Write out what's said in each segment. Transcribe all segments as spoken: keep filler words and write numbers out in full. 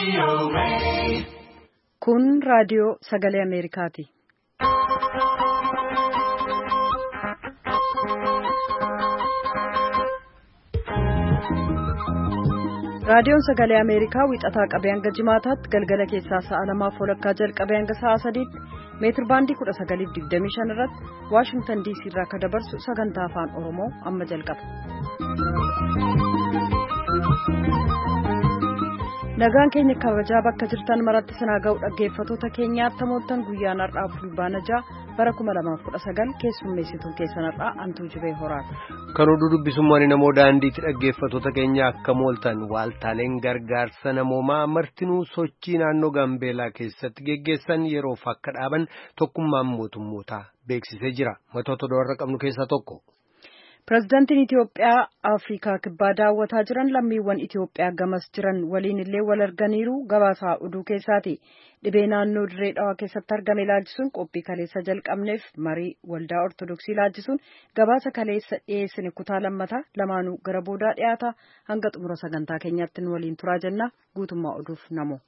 Kun raadiyoo sagalee Ameerikaati. Raadiyoon sagalee Ameerikaa wixataa qabee hanga jimaataatti galgala keessaa sa'a lamaaf walakkaa jalqabee hanga sa'a sadiitti meetir baandii kudha sagaliif digdamii shan irratti Waashingtan D C irraa akka dabarsu sagantaa afaan Oromoo amma jalqaba. Nagaan keenya kabajaa bakka jirtan maratti sinaa ga'u dhaggeeffatoota keenyaatti tamoottan guyyaan har'aa fulbaana ja'a bara kuma lamaaf kudha sagal keessummeessituun keessan har'aa Antuu Jibee Horaati. Kan oduu dubbisummaan namoo daandiitti dhaggeeffatoota keenya akka mooltan waaltaaleen gargaarsa namoomaa martinuu sochii naannoo Gaambeelaa keessatti geggeessan yeroof akka dhaaban tokkummaan mootummootaa beeksisee jira. Matoota doorra qabnu keessaa tokko. Pireezidaantiin Itiyoophiyaa Afrikaa kibbaa daawwataa jiran lammiiwwan Itiyoophiyaa gamas jiran waliin illee wal arganiiru gabaasaa oduu keessaati. Dhibee naannoo Dirree Dhawaa keessatti argame ilaalchisuun qophii kaleessa jalqabneef marii waldaa Ortodoksii ilaalchisuun gabaasa kaleessa dhiyeessine kutaa lammataa lamaanuu gara boodaa dhiyaata. Hanga xumura sagantaa keenyaatti nu waliin turaa jenna. Guutummaa oduuf namo.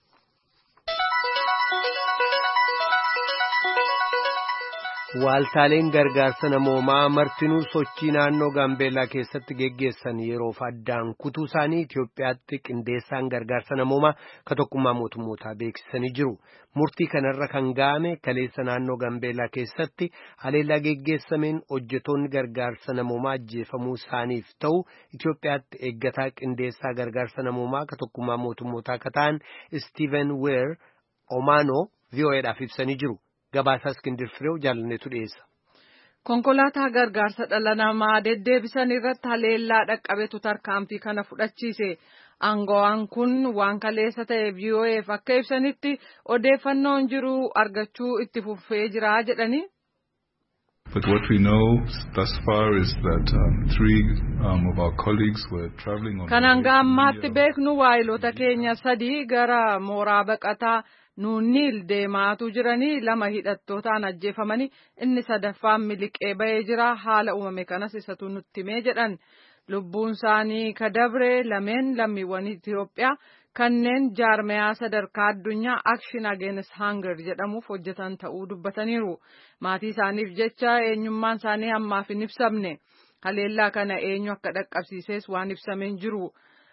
Waaltaaleen gargaarsa namoomaa martinuu sochii naannoo Gaambeelaa keessatti geggeessan yeroof addaan kutuu isaanii Itiyoophiyaatti qindeessaan gargaarsa namoomaa ka tokkummaa mootummootaa beeksisanii jiru. Murtii kanarra kan ga'ame kaleessa naannoo Gaambeelaa keessatti haleellaa geggeessameen hojjetoonni gargaarsa namoomaa ajjeefamuu isaaniif ta'u Itiyoophiyaatti eeggataa qindeessaa gargaarsa namoomaa ka tokkummaa mootummootaa ka ta'an Steven Weer Omaanoo V O Eedhaaf ibsanii jiru. Gabaasaa Iskindir Fireew jaalanneetu dhiyeessa. Konkolaataa gargaarsa dhala namaa deddeebisan irratti haleellaa dhaqqabetu tarkaanfii kana fudhachiise. Aangawaan kun waan kaleessa ta'e V O Eef akka ibsanitti odeeffannoon jiru argachuu itti fufee jira jedhani. But what we know thus far is that um, three um, of our colleagues were traveling on. Kan hanga ammaatti beeknu waayilota keenya sadii gara mooraa baqataa Nuunniil deemaatu jiranii lama hidhattootaan ajjeefamanii inni sadaffaan miliqee ba'ee jira. Haala uumame kanas isatu nutti himee jedhan. Lubbuun isaanii kadabre lameen lammiiwwan Itiyoophiyaa kanneen jaarmayaa sadarkaa addunyaa Action Against Hunger jedhamuuf hojjetan ta'uu dubbataniiru. Maatii isaaniif jecha eenyummaan isaanii ammaaf hin ibsamne. Haleellaa kana eenyu akka dhaqqabsiises waan ibsameen jiru.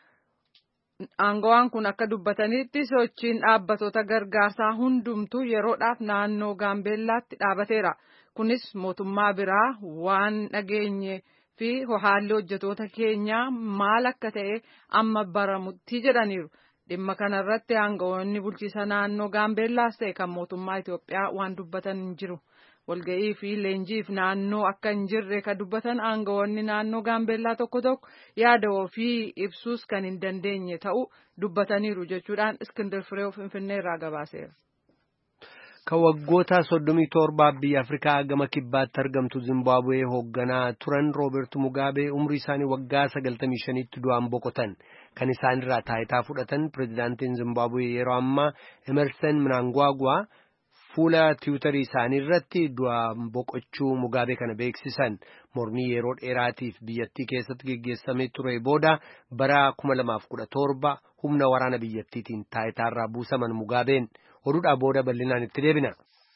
Aangawaan kun akka dubbatanitti sochiin dhaabbatoota gargaarsaa hundumtuu yeroodhaaf naannoo Gaambeellaatti dhaabateera. Kunis mootummaa biraa waan dhageenye fi haalli hojjetoota keenyaa maal akka ta'e amma baramutti jedhaniiru. Dhimma kanarratti aangawoonni bulchiisa naannoo Gaambeellaas ta'e kan mootummaa Itiyoophiyaa waan dubbatan hin jiru. Walga'ii fi leenjiif naannoo akka hin jirre kan dubbatan aangawoonni naannoo Gaambeellaa tokko tokko yaada ofii ibsuus kan hin dandeenye ta'uu dubbataniiru jechuudhaan Iskindir Fireew Finfinnee irraa gabaaseera. Kan waggoota soddomii torbaa biyya Afrikaa gama kibbaatti argamtu Zimbaabuwee hoogganaa turan Rooberti Mugaabee umrii isaanii waggaa sagaltamii shaniitti du'aan boqotan. Kan isaanirraa taayitaa fudhatan pireezidaantiin Zimbaabuwee yeroo ammaa Emerson Mnangagwa fuula tiwutarii isaanii irratti du'aan boqochuu Mugaabee kana beeksisan. Mormii yeroo dheeraatiif biyyattii keessatti geggeessamee ture booda bara kuma lamaaf kudha torba humna waraana biyyattiitiin taayitaarraa buusaman Mugaabeen oduudhaa booda bal'inaan itti deebina.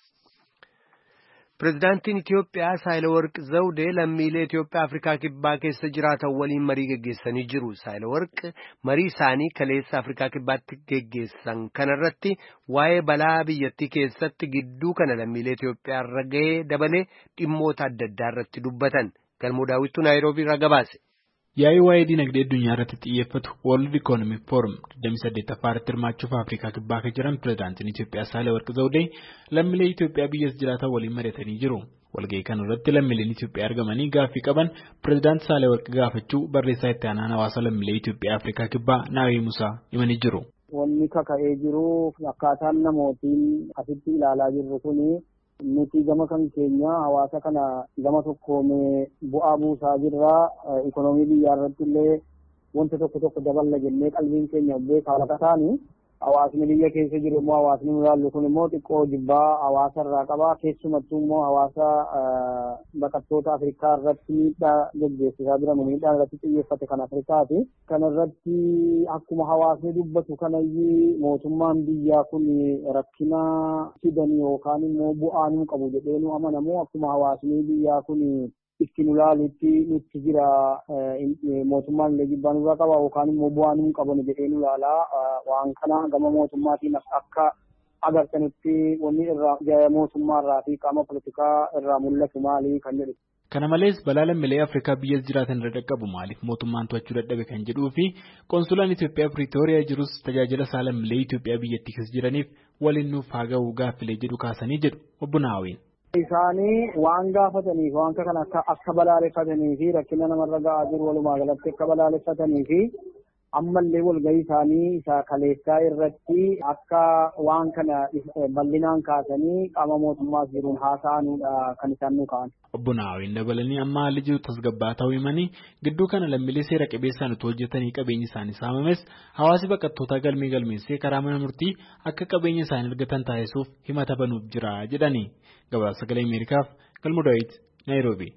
Pireezidaantiin Itiyoophiyaa Saahilawarq Zawudee lammiilee Itiyoophiyaa Afrikaa kibbaa keessa jiraatan waliin marii geggeessanii jiru. Saahilawarq marii isaanii kaleessa Afrikaa kibbaatti geggeessan kanarratti waa'ee balaa biyyattii keessatti gidduu kana lammiilee Itiyoophiyaa irra ga'ee dabalee dhimmoota adda addaa irratti dubbatan. Galmoo daawwittuu Naayiroobii irraa gabaase. Yaa'ii waa'ee dinagdee addunyaa irratti xiyyeeffatu World Economic Forum digdamii saddeetaffaarratti hirmaachuuf Afrikaa kibbaa kan jiran pireezidaantiin Itiyoophiyaa Saahilawarq Zawudee lammiilee Itiyoophiyaa biyyas jiraatan waliin mari'atanii jiru. Walga'ii kanarratti lammiileen Itiyoophiyaa argamanii gaaffii qaban pireezidaantii Saahilawarq gaafachuu barreessaa itti aanaan hawaasa lammiilee Itiyoophiyaa Afrikaa kibbaa Naawii Musaa himanii jiru. Wanni kaka'ee jiru akkaataan namootiin asitti ilaalaa jirru kuni nuti gama kan keenya hawaasa kana gama tokkoomee bu'aa buusaa jirra. Ikonoomii biyyaa irratti illee wanta tokko tokko daballa jennee qalbiin keenya beekaa lafa taani hawaasni biyya keessa jiru immoo hawaasni mul'allu kun immoo xiqqoo jibbaa hawaasa irraa qaba. Keessumattuu immoo hawaasa baqattoota Afrikaa irratti miidhaa gaggeessisaa jiran miidhaa irratti xiyyeeffate kan Afrikaati. Kana irratti akkuma hawaasni dubbatu kanayyuu mootummaan biyyaa kun rakkina fidanii yookaan immoo bu'aa nu qabu jedhee nu amanamu. Akkuma hawaasni biyyaa kun ittiin ulaalutti nutti jira mootummaan illee jibbaa nurraa qaba yookaan immoo bu'aa nu qaban jedhee nu ilaalaa. Waan kana gama mootummaatiin akka agartanitti wanni irraa mootummaa irraa fi qaama politikaa irraa mul'atu maali kan jedhu. Kana malees balaa lammiilee Afrikaa biyya jiraatan irra dhaqqabu maaliif mootummaan to'achuu dadhabe kan jedhuu fi konsulaan Itoophiyaa Piriitooriyaa jirus tajaajila isaa lammiilee Itoophiyaa biyyattii keessa jiraniif waliin nuuf haa ga'u gaaffilee jedhu kaasanii jedhu obbo Naawwiin. Isaanii waan gaafataniif waan kana akka akka balaaleffatanii fi rakkina namarra ga'aa jiru walumaa galatti akka balaaleffatanii fi ammallee walgahii isaanii isa kaleessaa irratti akka waan kana bal'inaan kaasanii qaama mootummaas jiruun haasa'anuudha kan isaan nu ka'an. Obbo Naawwiin dabalanii amma haalli jiru tasgabbaa ta'uu himanii gidduu kana lammiilee seera qabeessaan utuu hojjetanii qabeenyi isaanii saamames hawaasi baqattootaa galmee galmeessee karaa mana murtii akka qabeenya isaanii argatan taasisuuf himata banuuf jira jedhani. Gabaasa Sagalee Ameerikaaf Galmoo Daawit Naayiroobii.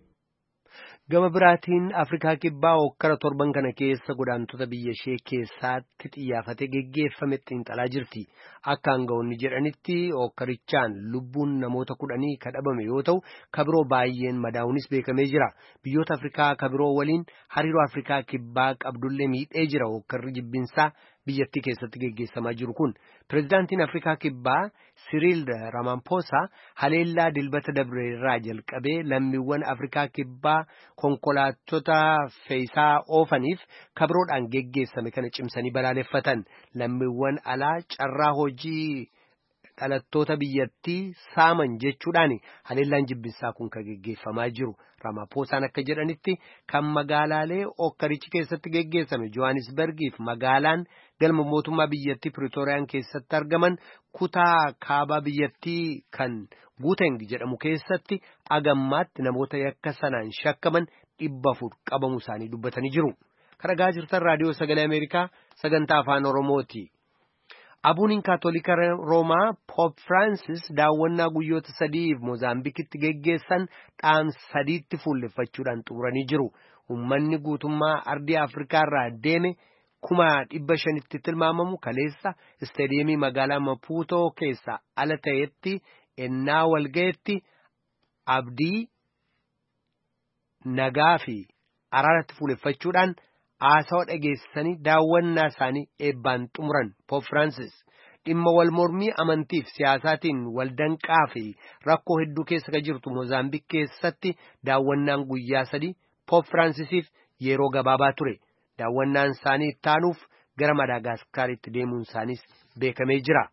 Gama biraatiin Afrikaa Kibbaa hokkara torban kana keessa godaantota biyya ishee keessaatti xiyyaafate geggeeffame xiinxalaa jirti. Akka aangawoonni jedhanitti hokkarichaan lubbuun namoota kudhanii kadhabame yoo ta'u kabiroo baay'een madaa'uunis beekamee jira. Biyyoota Afrikaa kabiroo waliin hariiroo Afrikaa Kibbaa qabdullee miidhee jira hokkarri jibbinsaa biyyattii keessatti geggeessamaa jiru kun. Pireezidaantiin Afrikaa Kibbaa Siriil Ramaphosa haleellaa dilbata dabre irraa jalqabee lammiiwwan Afrikaa Kibbaa konkolaattota fe'isaa oofaniif kabiroodhaan geggeessame kana cimsanii balaaleffatan. Lammiiwwan alaa carraa hojii dhalattoota biyyattii saaman jechuudhaan haleellaan jibbinsaa kun kan geggeeffamaa jiru. Ramaphoosaan akka jedhanitti kan magaalaalee hokkarichi keessatti geggeessame Johannesburgiif magaalaan galma mootummaa biyyattii Pretooriyaan keessatti argaman kutaa kaabaa biyyattii kan Gauteng jedhamu keessatti agammaatti namoota yakka sanaan shakkaman dhibba afur qabamu isaanii dubbatanii jiru. Kan dhagaa jirtan raadiyoo Sagalee Ameerikaa sagantaa afaan Oromooti. Abuuniin Kaatolika Roomaa Poop Francis daawwannaa guyyoota sadiif Moozaambikitti geggeessan dhaamsa sadiitti fuulleffachuudhaan xumuranii jiru. Uummanni guutummaa ardii Afrikaa irraa deeme kuma dhibba shanitti tilmaamamu kaleessa istaadiyeemii magaalaa Maputo keessa ala ta'etti ennaa walga'etti abdii nagaa fi araaratti fuulleffachuudhaan haasawa dhageessanii daawwannaa isaanii eebbaan xumuran. Poop Francis dhimma wal mormii amantiif siyaasaatiin waldanqaa fi rakkoo hedduu keessa kan jirtu Moozaambiik keessatti daawwannaan guyyaa sadii Poop Francisiif yeroo gabaabaa ture. Daawwannaan isaanii ittaanuuf gara Madaagaskaritti deemuun isaaniis beekamee jira.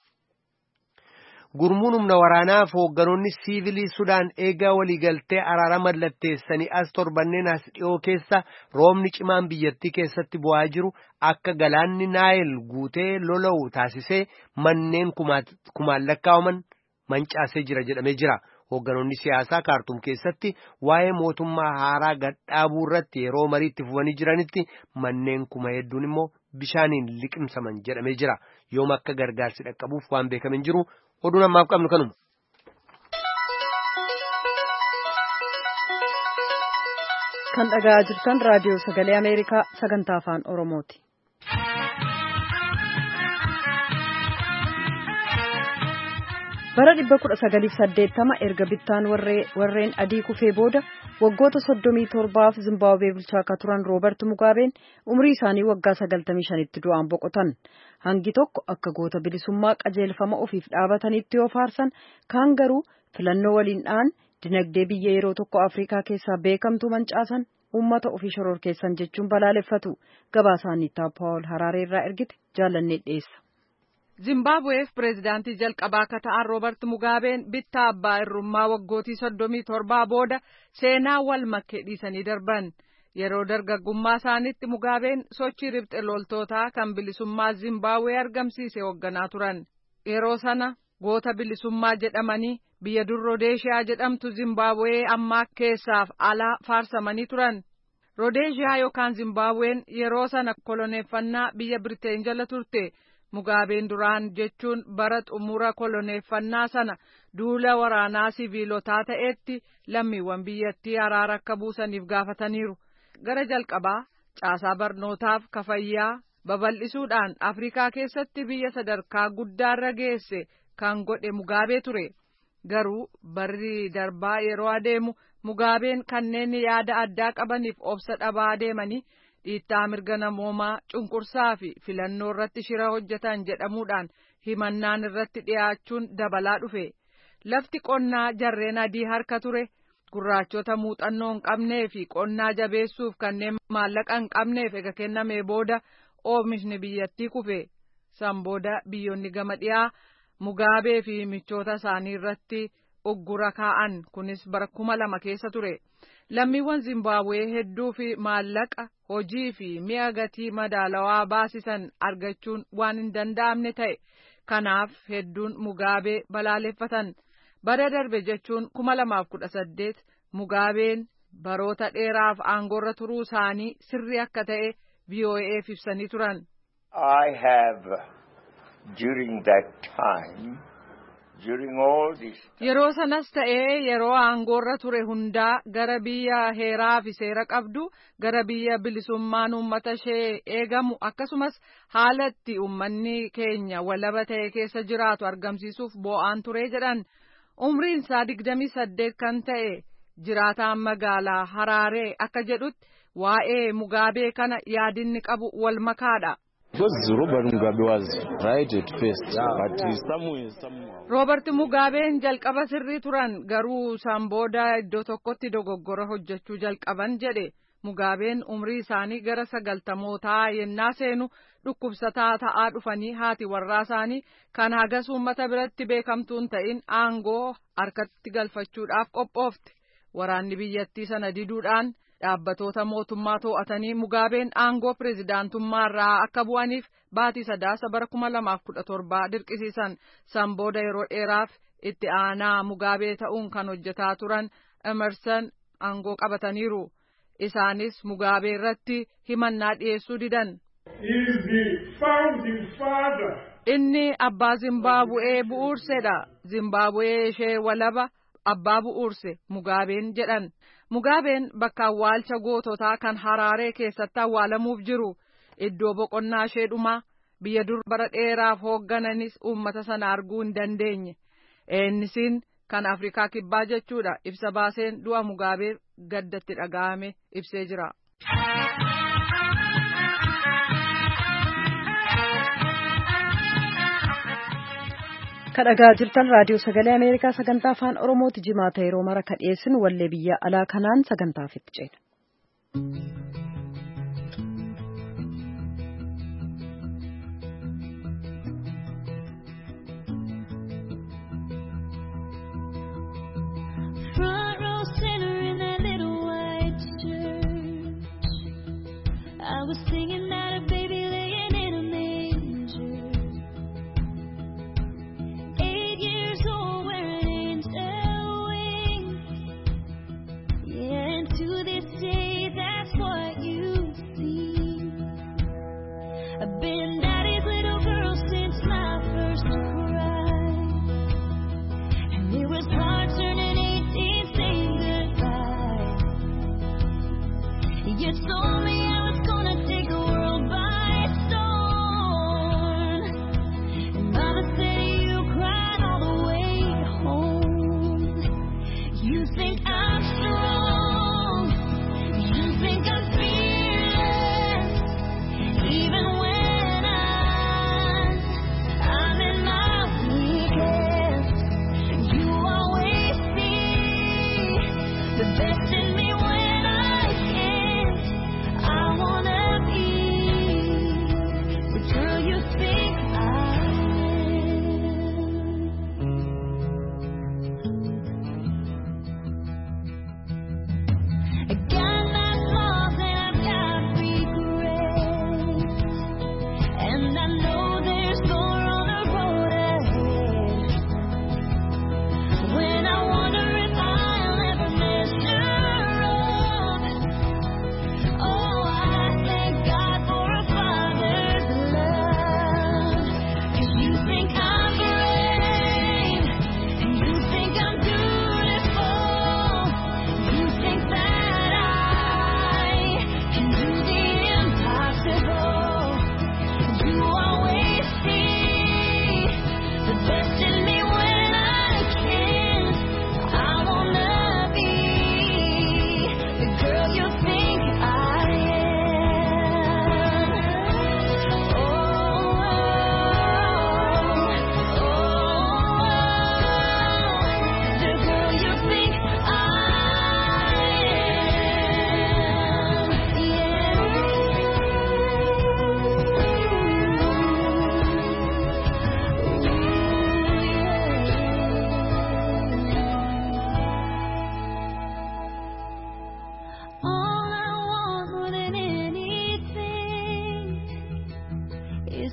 Gurmuun humna waraanaa fi hoogganoonni siivilii Sudaan eegaa waliigaltee araara mallatteessanii as torbanneen as dhiyoo keessa roobni cimaan biyyattii keessatti bu'aa jiru akka galaanni Naayil guutee lola'u taasisee manneen kumaan lakkaa'aman mancaasee jira jedhamee jira. Hoogganoonni siyaasaa Kaartum keessatti waa'ee mootummaa haaraa gadhaabuu irratti yeroo mariitti fufanii jiranitti manneen kuma hedduun immoo bishaaniin liqimsaman jedhamee jira. Yoom akka gargaarsi dhaqqabuuf waan beekamin jiru oduun ammaaf qabnu kanuma. Kan dhagaa jirtan raadiyoo Sagalee Ameerikaa sagantaa afaan Oromooti. Bara dhibba kudha sagaliif saddeettama erga bittaan warreen adii kufee booda waggoota soddomii torbaaf Zimbaabuwee bulchaa akka turan Roobert Mugaabeen umrii isaanii waggaa sagaltamii shanitti du'aan boqotan. Hangi tokko akka goota bilisummaa qajeelfama ofiif dhaabatanitti yoo faarsan kaan garuu filannoo waliin dhaan dinagdee biyya yeroo tokko Afrikaa keessaa beekamtu mancaasan uummata ofii shororkeessan jechuun balaaleffatu. Gabaasaa Paawul Haraaree irraa ergite jaallannee dhiyeessa. Zimbaabuweef pireezidaantii jalqabaa akka ta'an Roobert Mugaabeen bittaa abbaa irrummaa waggootii soddomii torbaa booda seenaa wal makkee dhiisanii darban. Yeroo dargaggummaa isaaniitti Mugaabeen sochii riphxe loltootaa kan bilisummaa Zimbaabuwee argamsiise hoogganaa turan. Yeroo sana goota bilisummaa jedhamanii biyya dur Rodeeshiyaa jedhamtu Zimbaabuwee ammaa keessaaf alaa faarsamanii turan. Rodeeshiyaa yookaan Zimbaabuween yeroo sana koloneeffannaa biyya Biriteen jala turte. Mugaabeen duraan jechuun bara xumura koloneeffannaa sana duula waraanaa siviilotaa ta'etti lammiiwwan biyyattii araara akka buusaniif gaafataniiru. Gara jalqabaa caasaa barnootaaf kafayyaa babal'isuudhaan Afrikaa keessatti biyya sadarkaa guddaarra geesse kan godhe Mugaabee ture. Garuu barri darbaa yeroo adeemu Mugaabeen kanneen yaada addaa qabaniif obsa dhabaa deemanii dhiittaa mirga namoomaa cunqursaa fi filannoo irratti shira hojjetan jedhamuudhaan himannaan irratti dhiyaachuun dabalaa dhufe. Lafti qonnaa jarreen adii harka ture. Gurraachota muuxannoo hin qabnee fi qonnaa jabeessuuf kanneen maallaqa hin qabneef ega kennamee booda oomishni biyyattii kufe. San booda biyyoonni gama dhiyaa Mugaabee fi michoota isaanii irratti uggura kaa'an. Kunis bara kuma lama keessa ture. Lammiiwwan Zimbabwee hedduu fi maallaqa hojii fi mi'a gatii madaalawaa baasisan argachuun waan hin danda'amne ta'e. Kanaaf hedduun Mugaabee balaaleffatan. Bara darbe jechuun kuma lamaaf kudha saddeet Mugaabeen baroota dheeraaf aangoorra turuu isaanii sirrii akka ta'e V O A'f ibsanii turan. I have during that time, during all this time, yeroo sanas ta'ee yeroo aangoorra ture hundaa gara biyya heeraa fi seera qabdu, gara biyya bilisummaan uummata ishee eegamu akkasumas haala itti uummanni keenya walaba ta'e keessa jiraatu argamsiisuuf boo'aan ture jedhan. Umriin isaa digdamii saddeet kan ta'e jiraataan magaalaa Haraaree akka jedhutti waa'ee Mugaabee kana yaadinni qabu wal makaadha. Robert Mugaabeen jalqaba sirrii turan garuu isaan booda iddoo tokkotti dogoggora hojjechuu jalqaban jedhe. Mugaabeen umrii isaanii gara sagaltamootaa yennaa seenu dhukkubsataa ta'aa dhufanii haati warraa isaanii kan hagas uummata biratti beekamtuun ta'in aangoo harkatti galfachuudhaaf qophoofte. Waraanni biyyattii sana diduudhaan dhaabbatoota mootummaa to'atanii Mugaabeen aangoo pirezidaantummaa irraa akka bu'aniif baatii sadaasa bara kuma lamaaf kudha torbaa dirqisiisan. San booda yeroo dheeraaf itti aanaa Mugaabee ta'uun kan hojjetaa turan Emerson aangoo qabataniiru. Isaanis Mugaabee irratti himannaa dhiyeessuu didan. Inni abbaa Zimbabwee bu'uursedha. Zimbabwee ishee walaba abbaa bu'uurse Mugaabeen jedhan. Mugaabeen bakka awwaalcha goototaa kan Haraaree keessatti awwaalamuuf jiru. Iddoo boqonnaa ishee dhumaa biyya dur bara dheeraaf hooggananis uummata sana arguu hin dandeenye. Eenisiin kan Afrikaa kibbaa jechuudha. Ibsa baaseen du'a Mugaabee gaddatti dhaga'ame ibsee jira. kadhagaa jirtan raadiyoo sagalee Ameerikaa sagantaa afaan Oromooti. Jimaata yeroo mara ka dhiyeessinu wallee biyya alaa kanaan sagantaaf itti ceena. I was singing that a baby laying in a manger, eight years old wearing angel wings. Yeah, and to this day that's what you see. I've been daddy's little girl since my first cry, and it was hard turning eighteen saying goodbye. You told me I was gonna take the world by storm, and Mama said you cried all the way home. You think I'm strong, you think I'm fearless, even when I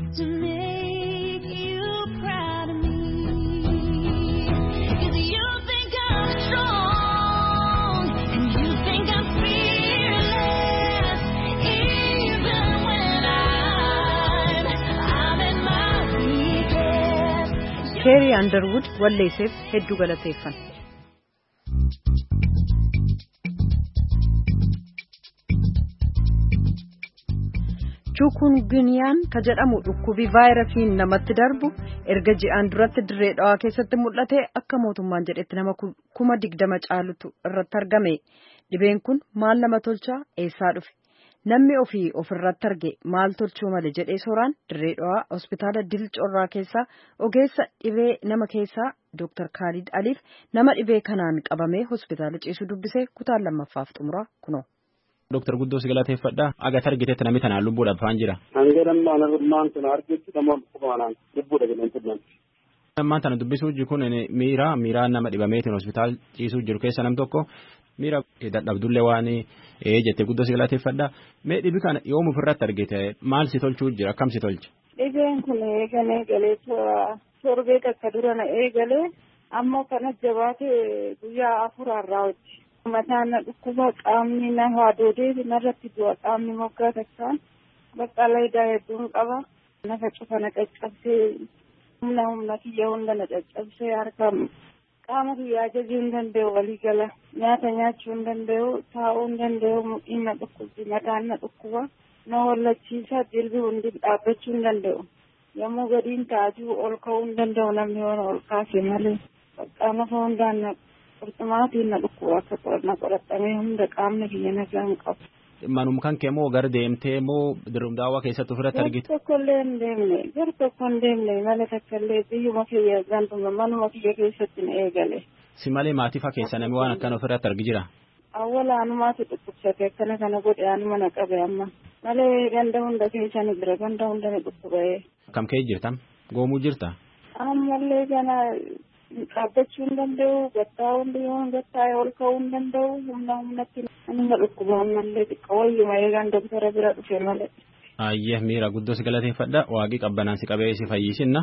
to make you proud of me. 'Cause you think I'm strong and you think I'm fearless, even when I'm I'm at my weakest. Carrie Underwood walleesseef hedduu galateeffanna. Chikungunyaan ka jedhamu dhukkubi vaayirasiin namatti darbu erga ji'aan duratti dirree dhawaa keessatti mul'ate akka mootummaan jedhetti nama kuma digdama caalutu irratti argame. Dhibeen kun maal nama tolchaa eessaa dhufe? Namni ofii ofirratti arge maal tolchuu male jedhee sooraan dirree dhawaa hospitaala Dilcorraa keessaa ogeessa dhibee nama keessaa Dooktar Khalid Aliif nama dhibee kanaan qabamee hospitaala ciisu dubbisee kutaan lammaffaaf xumuraa kunoo. Dooktar Guddoo si galateeffadha. Agartee argiteetti namni tanaan lubbuudhaaf waan jira. Hangadan maanarummaan tana argetti nama kumaanaan lubbuudha jedhan. Ammaan tana dubbisuu jiru kun miira miiraan nama dhibameetiin hospitaal ciisuu jiru keessa nam tokko miira dadhabdullee waan jettee Guddoo si galateeffadha. Mee dhibi kana yoom ofirratti argite maal si tolchuu jira akkam si tolche? Dhibeen kun eegalee galee torbee takka dura na eegalee ammoo kana jabaatee guyyaa afurarraa hojii. Mataan na dhukkuba qaamni na haadhoodee narratti du'a qaamni moggaa takkaan bakka laydaa hedduun qaba. Nafa cufa na caccabsee humna humna kiyya hunda na caccabsee harka qaama kiyyaa ajajuu hin danda'u walii gala. Nyaata nyaachuu hin danda'u taa'uu hin danda'u mudhiin na dhukkubdi mataan na dhukkuba. Na wallachiisaa jilbii hundi dhaabbachuu hin danda'u. Yommuu gadiin taa'uu ol ka'uu hin danda'u namni waan ol kaase malee bakka nafa hundaan na qurxumaatiin na dhukkuba akka na qorattamee hunda qaamni kiyya nagaa hin qabu. Manuma kan kee moo gara deemtee moo dirumdaawaa keessatti ofirratti argite? Gar tokkollee hin deemne gar tokko hin deemne malee takkallee biyyuma kiyya ganduma manuma kiyya keessatti na eegale. Si malee maatiifaa keessa namni waan akkana ofirratti argi jira? Awwaala anumaatu dhukkubsate akkana kana godhe anuma na qabe amma malee ganda hunda keessa ni jira ganda hunda ni dhukkuba'ee. Kam kee jirtam? Goomuu jirta? Ammallee kana dhaabbachuu hin danda'u gattaa hundi yoo gattaa ol ka'uu hin danda'u humna humnatti nama dhukkuba ammallee xiqqoo wayyuma eegaan doktara bira dhufe malee. Ayyee miira guddoo si galateeffadha waaqii qabbanaan si qabee si fayyisinna.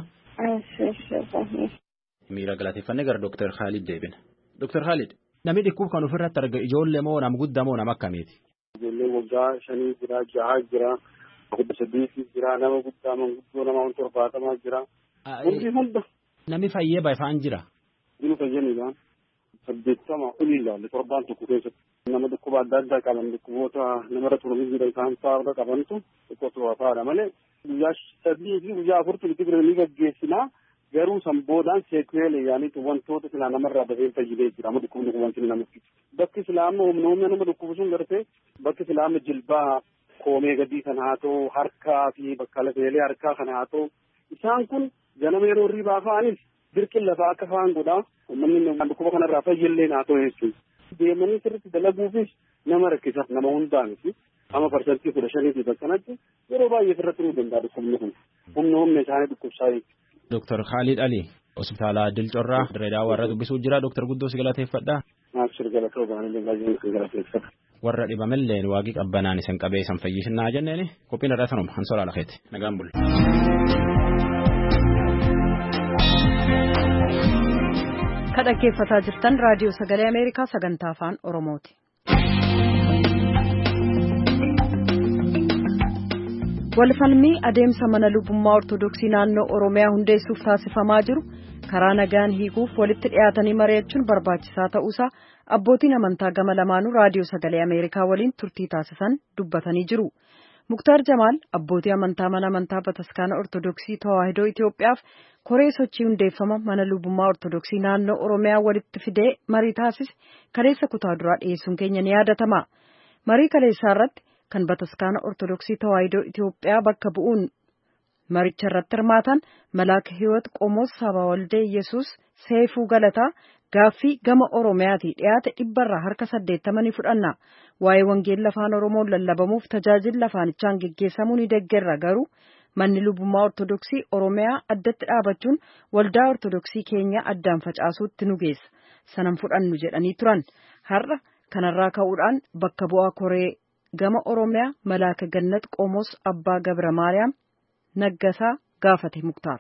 Miira galateeffannee gara Dooktar Khalid deebina. Dooktar Khalid namni dhukkuba kan ofirratti arga ijoollee moo nama guddaa moo nama akkamiiti? Ijoollee waggaa shanii jira jahaa jira kudha sadiitii jira nama guddaa manguddoo nama torbaatamaa jira. Hundi hunda. Namni fayyee baay'ifaan jira. Inni fayyaniidhaan saddeettama olii ilaalle torbaan tokko keessatti nama dhukkuba adda addaa qaban dhukkuboota namarra turanii jira isaan fa'aa qabantu tokko tokko fa'aadha malee guyyaa sadii fi guyyaa afurtu itti biranii gaggeessinaa garuu sanboodhaan seekuweele yaaniitu wantoota silaa namarraa dafee fayyidee jira amma dhukkubni kun wanti namatti bakki silaama humna humna nama dhukkubu sun gartee bakki silaama jilbaa koomee gadii kan haa ta'u harkaa fi bakka lafeelee harkaa kan haa ta'u isaan kun ganama yeroo riibaa fa'anis dirqin lafaa akka fa'aan godhaa uummanni dhukkuba kanarraa fayyillee naa ta'u jechuudha. Deemanii sirriitti dalaguufis nama rakkisaaf nama hundaanis amma parsantii kudha shaniitii bakkanatti yeroo baay'ee irratti nu danda'a dhukkubni kun humna humna isaanii dhukkubsaa jechuudha. Dooktar Khalid Ali hospitaala Dilcorraa Dirreedhaa warra dubbisuu jira. Dooktar Guddoo si galateeffadha. Naafsir galatoo baanillee baay'ee si galateeffadha. Warra dhibamellee waaqii qabbanaan isin qabee isin fayyisinaa jenneeni qophiin irraa sanuma hansoolaa lafeeti nagaan bulle. Kan dhaggeeffataa jirtan raadiyoo sagalee Ameerikaa sagantaa afaan Oromooti. Walfalmii adeemsa mana lubummaa Ortodoksii naannoo Oromiyaa hundeessuuf taasifamaa jiru karaa nagaan hiikuuf walitti dhiyaatanii mari'achuun barbaachisaa ta'uusaa abbootiin amantaa gama lamaanuu raadiyoo sagalee Ameerikaa waliin turtii taasisan dubbatanii jiru. Muktaar Jamaal abbootii amantaa mana amantaa Bataskaana Ortodoksii Tawaahidoo Itoophiyaaf koree sochii hundeeffama mana lubummaa Ortodoksii naannoo Oromiyaa walitti fidee marii taasise kaleessa kutaa duraa dhiyeessuun keenya ni yaadatama. Marii kaleessaa irratti kan Bataskaana Ortodoksii Tawaahidoo Itoophiyaa bakka bu'uun maricha irratti hirmaatan Malaaka Hiwoot Qomoos Saba Waldee Yesuus Seefuu Galataa gaaffii gama Oromiyaati dhiyaate dhibbarraa harka saddeettamanii fudhanna. Waa'ee wangeela afaan Oromoon lallabamuuf tajaajilli afaanichaan geggeessamuu ni deeggarra garuu manni lubummaa Ortodoksii Oromiyaa addatti dhaabachuun waldaa Ortodoksii keenya addaan facaasuutti nu geessa. Sanan fudhannu jedhanii turan. Har'a kanarraa ka'uudhaan bakka bu'aa koree gama Oromiyaa Malaaka Gannat Qomoos Abbaa Gabra Maariyaam Naggasaa gaafate Muktaar.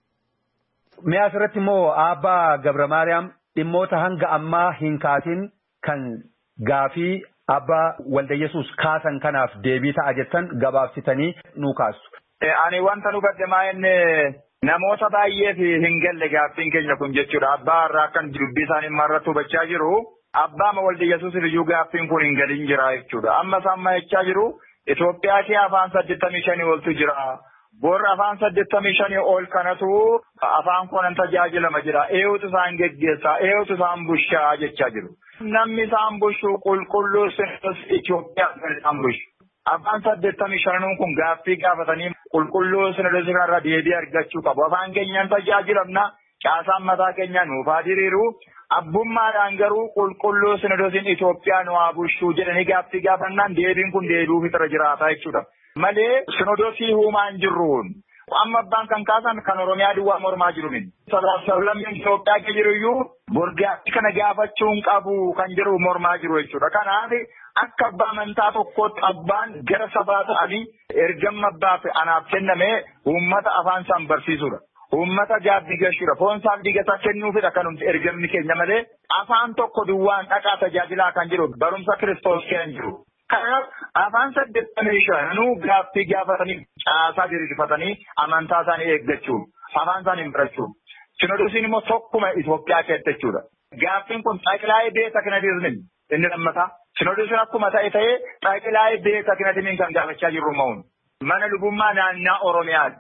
Mi'a asirratti immoo Abbaa Gabra Maariyaam dhimmoota hanga ammaa hin kaasin kan gaafii Abbaa Walda Yesuus kaasan kanaaf deebii ta'a jettan gabaabsitanii nuu kaastu. Ani wanta nu gadde maa'inne namoota baay'eef hin galle gaaffiin keenya kun jechuudha. Abbaa irraa akkan dubbii isaanii marratti hubachaa jiru. Abbaa Walda Yesuus iyyuu gaaffiin kun hin galin jira jechuudha. Amma isaan maa'ichaa jiru Itoophiyaa kee afaan saddeettamii shanii oltu jira. Borra afaan saddeettamii shanii ol kanatu afaan konan tajaajilama jira. Eeyutu isaan geggeessaa, eeyutu isaan bushaa jechaa jiru. Namni isaan bushu qulqulluu sinis Itoophiyaa isaan bushu. Afaan saddeettamii shanuun kun gaaffii gaafatanii qulqulluu sinis irraa deebii argachuu qabu. Afaan keenyaan tajaajilamna. Caasaan mataa keenya nuuf haa diriiru. Abbummaadhaan garuu qulqulluu sinodosiin Itoophiyaa nu haa bushuu jedhanii gaaffii gaafannaan deebiin kun deebi'uu fixira jiraata jechuudha. Malee sinodosii huumaan jirruun amma abbaan kan kaasan kan Oromiyaa duwwaa mormaa jiru min. Sablammiin Itoophiyaa ke jiru iyyuu borgaatti kana gaafachuun qabu kan jiru mormaa jiru jechuudha. Kanaaf akka abbaa amantaa tokkootti abbaan gara sabaa ta'anii ergamma abbaaf anaaf kenname uummata afaan isaan barsiisudha. Uummata gaabbii gashuudha. Foonsaaf digataa kennuufidha kanumti ergamni keenya malee afaan tokko duwwaan dhaqaa tajaajilaa kan jiru barumsa Kiristoos keenya jiru. Kanaaf afaan saddeettamii shanuu gaaffii gaafatanii caasaa diriirfatanii amantaa isaanii eeggachuun afaan isaanii barachuun. Sinodosiin immoo tokkuma Itoophiyaa keessatti jechuudha. Gaaffiin kun xaaqilaa'ee beeka kinatiizmin inni lammataa. Sinodosiin akkuma ta'e ta'ee xaaqilaa'ee beeka kinatiizmin kan gaafachaa jirru ma'uun. Mana lubummaa naannaa Oromiyaati.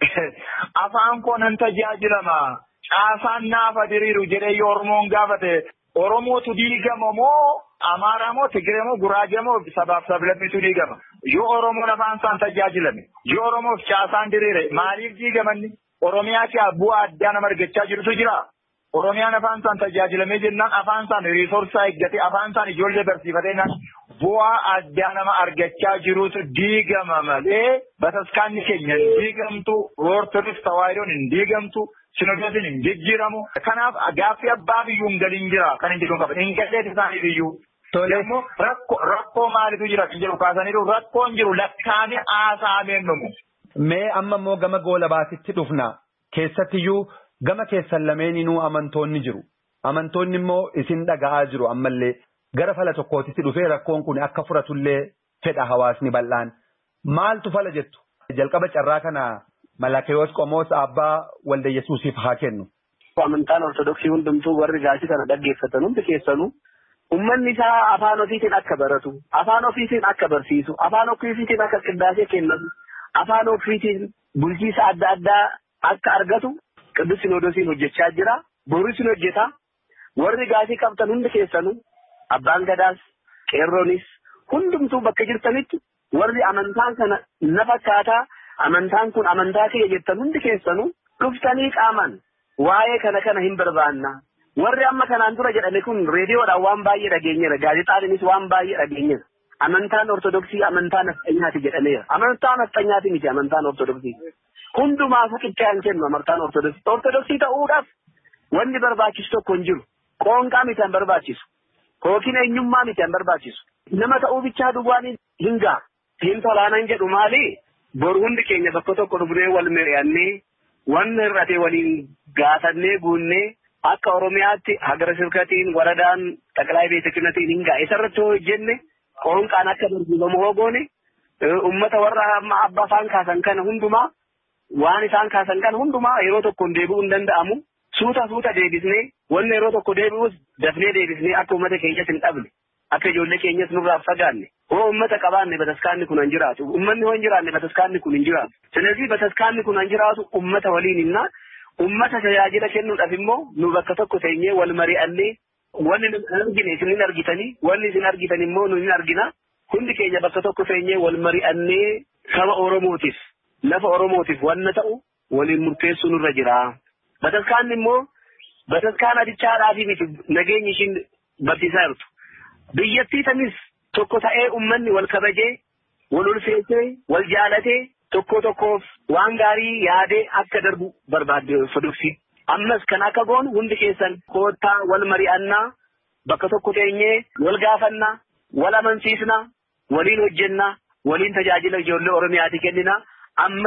Afaan konan tajaajilama caasaan naafa diriiru jedhee Oromoon gaafate Oromootu diigama moo Amaaraa moo Tigiree moo Guraagee moo sabaaf sablammitu diigama yoo Oromoon afaan isaan tajaajilame yoo Oromoof caasaan diriire maaliif diigamanni Oromiyaa kee bu'aa addaa nama argachaa jirutu jira. Oromiyaan afaan isaan tajaajilamee jennaan afaan isaan riisorsaa eeggate afaan isaan ijoollee barsiifatee naan bu'aa addaa nama argachaa jirutu diigama malee bataskaanni keenya hin diigamtu Ortodoks tawaayidoon hin diigamtu sinodosiin hin jijjiiramu. Kanaaf gaaffii abbaa biyyuu hin galiin jira kan hin jedhu qaban hin gadheeti isaanii biyyuu. Immoo rakkoo maalitu jira kan jedhu kaasaniiru rakkoon jiru lakkaa'amee haasaameen dhumu. Mee amma immoo gama goola baasitti dhufna keessattiyyuu gama keessan lameeninuu amantoonni jiru. Amantoonni immoo isin dhaga'aa jiru ammallee gara fala tokkootitti dhufee rakkoon kun akka furatullee fedha hawaasni bal'aan. Maaltu fala jettu? Jalqaba carraa kana Malakeyoos Qomoos Abbaa Walda Yesuusiif haa kennu. Amantaan Ortodoksii hundumtuu warri gaasii kana dhaggeeffatan hundi keessanuu ummanni isaa afaan ofiitiin akka baratu, afaan ofiitiin akka barsiisu, afaan ofiitiin akka qindaasee kennatu, afaan ofiitiin bulchiisa adda addaa akka argatu Qidduus Sinoodosiin hojjechaa jira. Boris ni hojjeta. Warri gaasii qabtan hundi keessanuu abbaan gadaas qeerroonis hundumtuu bakka jirtanitti warri amantaan kana na fakkaataa amantaan kun amantaa kiyya jettan hundi keessanuu dhuftanii qaaman waa'ee kana kana hin barbaanna. Warri amma kanaan dura jedhame kun reediyoodhaan waan baay'ee dhageenyeera. Gaazexaadhaanis waan baay'ee dhageenyeera. Amantaan Ortodoksii amantaan nafxanyaati jedhameera. Amantaan nafxanyaati miti amantaan Ortodoksii. Hundumaa fakkichaan kennu amantaan Ortodoksii. Ortodoksii ta'uudhaaf wanni barbaachisu tokko hin jiru. Qoonqaa miti hin barbaachisu. Yookiin eenyummaa miti hin barbaachisu. Nama ta'uu bichaa duwwaan hin ga'a. Hin tolaanan jedhu maali? Bor hundi keenya bakka tokko dhufnee wal mari'annee wanni hir'ate waliin gaafannee guunnee akka Oromiyaatti hagara sirkatiin waradaan xaqilaa beeta kinatiin hin ga'a. Isarratti hoo hojjenne qoonqaan akka barsiifamu hoo goone uummata warra amma abba afaan kaasan kana hundumaa waan isaan kaasan kana hundumaa yeroo tokkoon deebi'uu hin danda'amu. Suuta suuta deebisnee wanni yeroo tokko deebi'us dafnee deebisnee akka uummata keenyas hin dhabne akka ijoollee keenyas nurraa fagaanne hoo uummata qabaanne bataskaanni kun hin jiraatu uummanni hoo hin jiraanne bataskaanni kun hin jiraatu. ስለዚህ bataskaanni kun hin jiraatu uummata waliin hinna uummata tajaajila kennuudhaaf immoo nu bakka tokko teenyee wal mari'annee wanni nu argine isin hin argitanii wanni isin argitan immoo nu hin argina hundi keenya bakka tokko teenyee wal mari'annee saba Oromootiif lafa Oromootiif wanna ta'u waliin murteessuu nurra jira. Bataskaanni immoo bataskaan adichaadhaa fi miti nageenyi ishiin barsiisaa jirtu. Biyyattii tanis tokko ta'ee uummanni wal kabajee, wal ulfeessee, wal jaalatee tokko tokkoof waan gaarii yaadee akka darbu barbaadde Ortodoksii. Ammas kan akka goonu hundi keessan koottaa wal mari'annaa bakka tokko teenyee wal gaafannaa, wal amansiisnaa, waliin hojjennaa, waliin tajaajila ijoollee Oromiyaati kennina. Ammas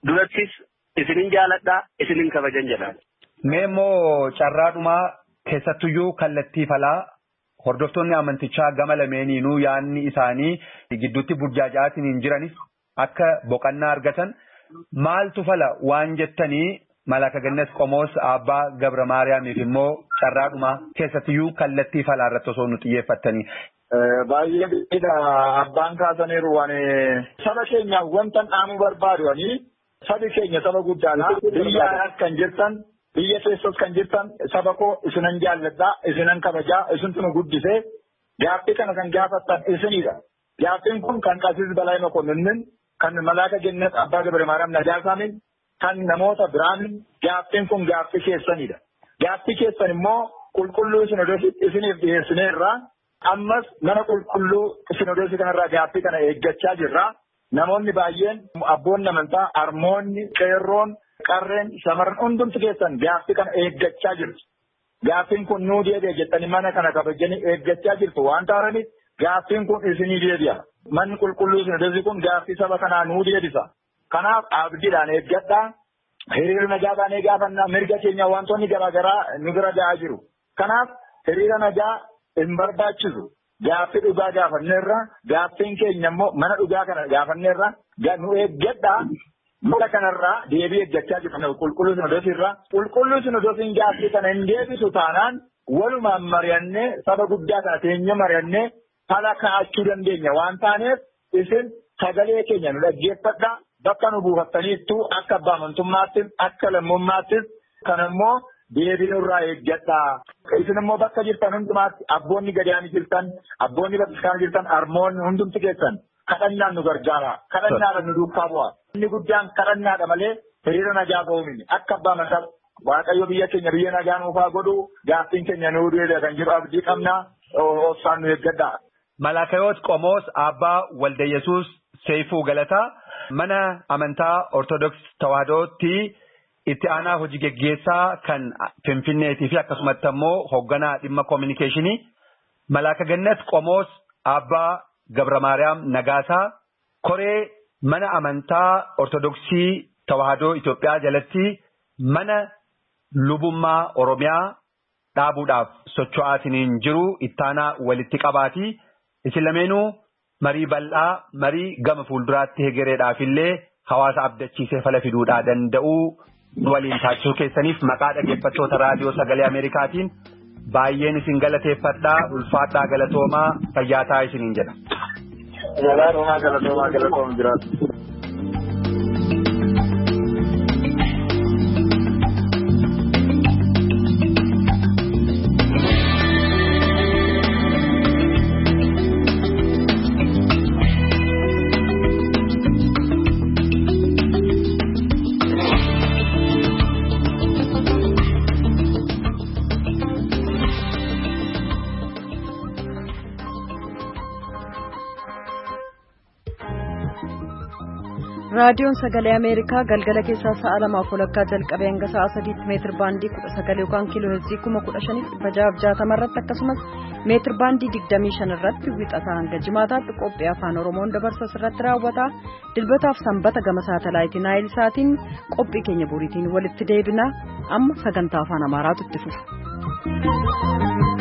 durattis isinin jaaladhaa isinin kabajan jedhaan. Mee immoo carraadhumaa keessattuyyuu kallattii falaa hordoftoonni amantichaa gama lameeniinuu yaanni isaanii gidduutti burjaaja'aatiin hin jiranis akka boqannaa argatan maaltu fala waan jettanii Malaaka Gannas Qomoos Abbaa Gabra Maariyaamiif immoo carraadhumaa keessattuyyuu kallattii falaa irratti osoo nu xiyyeeffattanii. Baay'ee bidda abbaan kaasaniiru waan saba keenyaaf wanta dhaamuu barbaadu ani sabi keenya saba guddaadha biyya alaas kan jirtan biyya keessas kan jirtan saba koo isinan jaalladhaa isinan kabajaa isintu nu guddisee gaaffii kana kan gaafattan isinidha. Gaaffiin kun kan Qasiis Balaa Mokonnin kan Malaaka Gannas Abbaa Gabra Maariyaam Nagaasaanin kan namoota biraanin gaaffiin kun gaaffii keessanidha. Gaaffii keessan immoo qulqulluu sinodositti isiniif dhiyeessineerraa. Ammas mana qulqulluu sinodosii kanarraa gaaffii kana eeggachaa jirra. Namoonni baay'een abboonni amantaa, harmoonni, qeerroon, qarreen, shamarran hundumti keessan gaaffii kana eeggachaa jirtu. Gaaffiin kun nuu deebi'a jettanii mana kana kabajanii eeggachaa jirtu waan ta'aniif gaaffiin kun isinii deebi'a. Manni qulqulluu sinodosii kun gaaffii saba kanaa nuu deebisa. Kanaaf abdiidhaan eeggadhaa. Hiriira nagaadhaan eeggannaa mirga keenya wantoonni garaagaraa nu bira ga'aa jiru. Kanaaf hiriira nagaa hin barbaachisu. Gaaffii dhugaa gaafanneerra gaaffiin keenya immoo mana dhugaa kana gaafanneerra nu eeggadhaa. Mana kanarraa deebii eeggachaa jirtu qulqulluu sinodosiirraa. Qulqulluu sinodosiin gaaffii kana hin deebisu taanaan walumaan mari'annee saba guddaa kana teenya mari'annee fala kaa'achuu dandeenya waan taaneef isin sagalee keenya nu dhaggeeffadhaa. Bakka nu buufattaniittu akka abbaa amantummaattis akka lammummaattis kan immoo deebii nurraa eeggadhaa. Isin immoo bakka jirtan hundumaatti abboonni gadaanii jirtan abboonni bataskaana jirtan harmoonni hundumti keessan kadhannaan nu gargaara. Kadhannaadhaan nu duukaa bu'a. Inni guddaan kadhannaadha malee hiriira nagaa ba'uu miti. Akka abbaa amantaa Waaqayyo biyya keenya biyya nagaa nuuf haa godhu gaaffiin keenya nuu deebi'a kan jiru abdii qabna obsaan nu eeggadhaa. Malaakayoot Qomoos Abbaa Walda Yesuus Seifuu Galataa. Mana amantaa Ortodoksii Tawaahidootti itti aanaa hojii geggeessaa kan Finfinneetii fi akkasumatti immoo hoogganaa dhimma koominikeeshinii Malaaka Gannas Qomoos Abbaa Gabra Maariyaam Nagaasaa koree mana amantaa Ortodoksii Tawaahidoo Itoophiyaa jalatti mana lubummaa Oromiyaa dhaabuudhaaf socho'aatiin jiru itti aanaa walitti qabaati. Isin lameenuu marii bal'aa marii gama fuulduraatti hegereedhaaf illee hawaasa abdachiisee fala fiduudhaa danda'uu waliin taasisuu keessaniif maqaa dhaggeeffattoota raadiyoo sagalee Ameerikaatiin baay'een isin galateeffadhaa ulfaadhaa galatoomaa fayyaataa isiniin jedha. Galatoomaa galatoomaa galatoomaa jiraatu. raadiyoon sagalee ameerikaa galgala keessaa sa'a lamaaf walakkaa jalqabee hanga sa'a sadiitti meetir baandii kudha sagal yookaan kiiloo heerzii kuma kudha shaniif dhibba jahaaf jaatama irratti akkasumas meetir baandii digdamii shan irratti wixataa hanga jimaataatti qophii afaan oromoon dabarsa irratti raawwata dilbataaf sanbata gama saatalaayitii naayil saatiin qophii keenya boriitiin walitti deebina amma sagantaa afaan amaaraatu itti fufa.